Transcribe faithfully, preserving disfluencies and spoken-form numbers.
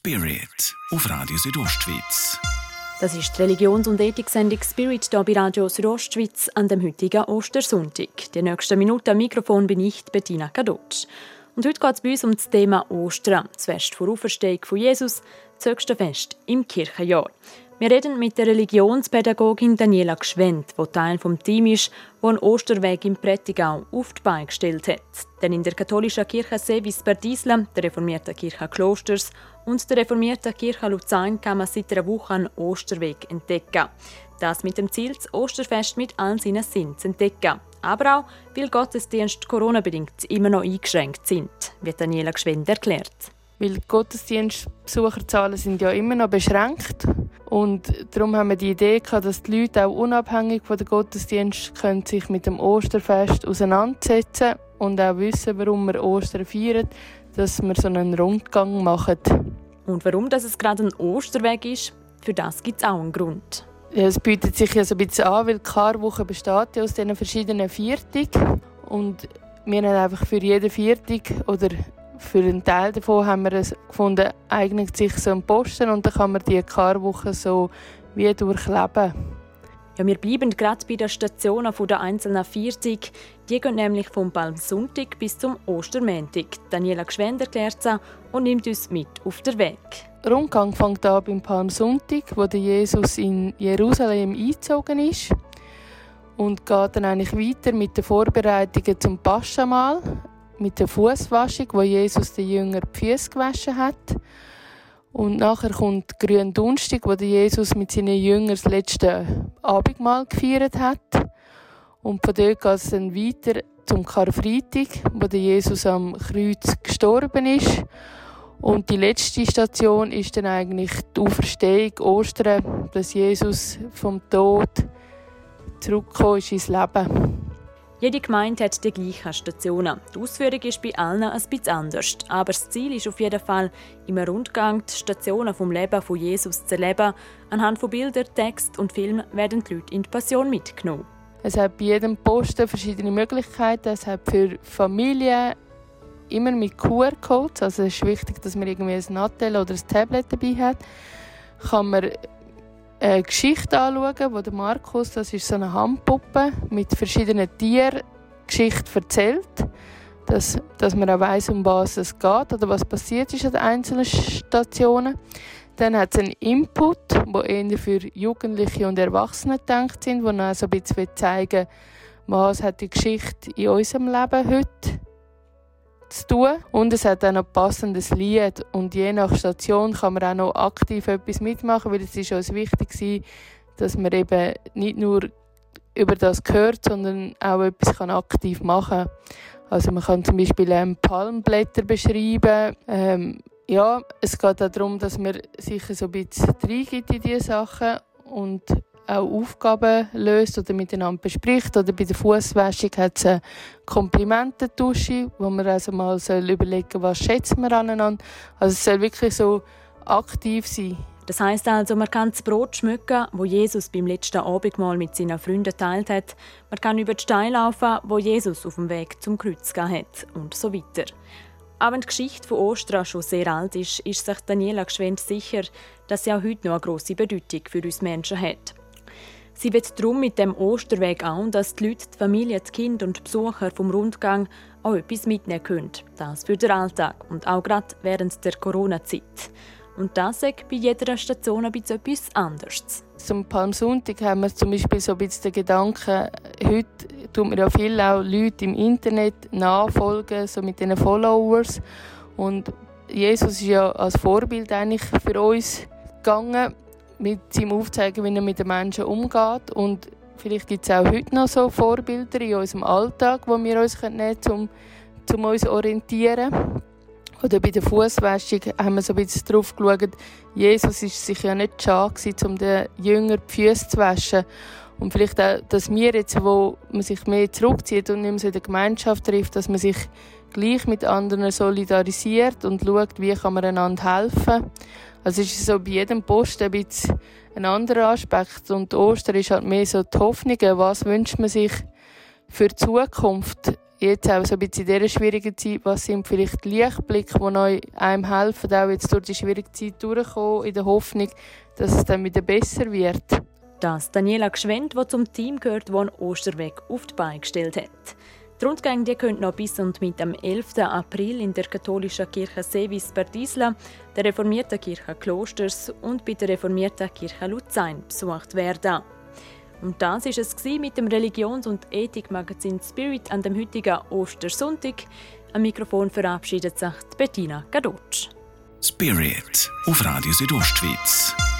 Spirit auf Radio Südostschweiz. Das ist die Religions- und Ethik-Sendung Spirit hier bei Radio Südostschweiz an dem heutigen Ostersonntag. Die nächsten Minuten am Mikrofon bin ich, Bettina Kadotsch. Und heute geht es bei uns um das Thema Ostern, das Fest vor Auferstehung von Jesus, das höchste Fest im Kirchenjahr. Wir reden mit der Religionspädagogin Daniela Gschwend, die Teil des Teams ist, das einen Osterweg im Prättigau auf die Beine gestellt hat. Denn in der katholischen Kirche Sevis Berdisla, der reformierten Kirche Klosters und der reformierten Kirche Luzern kann man seit einer Woche einen Osterweg entdecken. Das mit dem Ziel, das Osterfest mit allen seinen Sinnen zu entdecken. Aber auch, weil Gottesdienste Corona-bedingt immer noch eingeschränkt sind, wird Daniela Gschwend erklärt. Weil die Gottesdienstbesucherzahlen sind ja immer noch beschränkt. Und darum haben wir die Idee gehabt, dass die Leute auch unabhängig von der Gottesdienst können sich mit dem Osterfest auseinandersetzen und auch wissen, warum wir Ostern feiern, dass wir so einen Rundgang machen. Und warum das es gerade ein Osterweg ist, für das gibt es auch einen Grund. Ja, es bietet sich ja so ein bisschen an, weil die Karwoche besteht ja aus diesen verschiedenen Viertagen. Und wir haben einfach für jeden Viertag oder für einen Teil davon haben wir gefunden, eignet sich so ein Posten und dann kann man die Karwoche so wie durchleben. Ja, wir bleiben gerade bei den Stationen der einzelnen Viertage. Die gehen nämlich vom Palmsonntag bis zum Ostermontag. Daniela Gschwend erklärt es und nimmt uns mit auf den Weg. Der Rundgang fängt an beim Palmsonntag, wo der Jesus in Jerusalem eingezogen ist. Und geht dann eigentlich weiter mit den Vorbereitungen zum Paschamal, mit der Fußwaschung, wo Jesus den Jüngern die Füße gewaschen hat. Und nachher kommt Gründonnerstag, wo Jesus mit seinen Jüngern das letzte Abendmahl gefeiert hat. Und von dort geht es dann weiter zum Karfreitag, wo Jesus am Kreuz gestorben ist. Und die letzte Station ist dann eigentlich die Auferstehung, Ostern, dass Jesus vom Tod zurückgekommen ist ins Leben. Jede Gemeinde hat die gleichen Stationen. Die Ausführung ist bei allen ein bisschen anders. Aber das Ziel ist auf jeden Fall, im Rundgang die Stationen vom Leben von Jesus zu erleben. Anhand von Bildern, Text und Film werden die Leute in die Passion mitgenommen. Es hat bei jedem Posten verschiedene Möglichkeiten. Es hat für Familien immer mit Q R-Codes. Also es ist wichtig, dass man irgendwie ein Nattel oder ein Tablet dabei hat. Kann man eine Geschichte anschauen, wo der Markus, das ist so eine Handpuppe, mit verschiedenen Tieren Geschichte erzählt, dass, dass man auch weiss, um was es geht oder was passiert ist an den einzelnen Stationen. Dann hat es einen Input, der eher für Jugendliche und Erwachsene gedacht sind, wo dann so ein bisschen zeigen, was hat die Geschichte in unserem Leben heute zu tun. Und es hat auch noch ein passendes Lied. Und je nach Station kann man auch noch aktiv etwas mitmachen, weil es ist uns wichtig, dass man eben nicht nur über das hört, sondern auch etwas aktiv machen kann. Also man kann zum Beispiel ähm, Palmblätter beschreiben. Ähm, ja, es geht auch darum, dass man sich so ein bisschen reingibt in diese Sachen und auch Aufgaben löst oder miteinander bespricht. Oder bei der Fußwaschung hat es eine Komplimententusche, wo man also mal überlegen soll, was schätzt man aneinander. Also es soll wirklich so aktiv sein. Das heisst also, man kann das Brot schmücken, wo Jesus beim letzten Abendmahl mit seinen Freunden geteilt hat. Man kann über die Steine laufen, wo Jesus auf dem Weg zum Kreuz gegeben hat und so weiter. Auch wenn die Geschichte von Ostern schon sehr alt ist, ist sich Daniela Gschwend sicher, dass sie auch heute noch eine grosse Bedeutung für uns Menschen hat. Sie wird darum mit dem Osterweg auch, dass die Leute, die Familie, die Kinder und die Besucher vom Rundgang auch etwas mitnehmen können. Das für den Alltag und auch gerade während der Corona-Zeit. Und das ist bei jeder Station ein bisschen etwas anderes. Zum Palmsonntag haben wir zum Beispiel so ein bisschen den Gedanken, heute tun wir ja viele auch Leute im Internet nachfolgen, so mit diesen Followers. Und Jesus ist ja als Vorbild eigentlich für uns gegangen, mit seinem Aufzeigen, wie er mit den Menschen umgeht. Und vielleicht gibt es auch heute noch so Vorbilder in unserem Alltag, die wir uns nehmen können, um, um uns zu orientieren. Oder bei der Fußwaschung haben wir so ein bisschen drauf geschaut, Jesus war sich ja nicht schade, um den Jüngern die Füße zu waschen. Und vielleicht auch, dass wir jetzt, wo man sich mehr zurückzieht und nicht mehr so in der Gemeinschaft trifft, dass man sich gleich mit anderen solidarisiert und schaut, wie kann man einander helfen. Also es ist so bei jedem Posten ein bisschen ein anderer Aspekt. Und Ostern ist halt mehr so die Hoffnung, was wünscht man sich für die Zukunft. jetzt auch so ein bisschen in dieser schwierigen Zeit, was sind vielleicht Lichtblicke, die euch einem helfen, auch jetzt durch die schwierige Zeit durchzukommen, in der Hoffnung, dass es dann wieder besser wird. Das Daniela Gschwend, die zum Team gehört, das einen Osterweg auf die Beine gestellt hat. Die Rundgänge die können noch bis und mit am elften April in der katholischen Kirche Sevis Berdisla, der reformierten Kirche Klosters und bei der reformierten Kirche Luzern besucht werden. Und das war es mit dem Religions- und Ethikmagazin Spirit an dem heutigen Ostersonntag. Am Mikrofon verabschiedet sich Bettina Gadotsch. Spirit auf Radio Südostschweiz.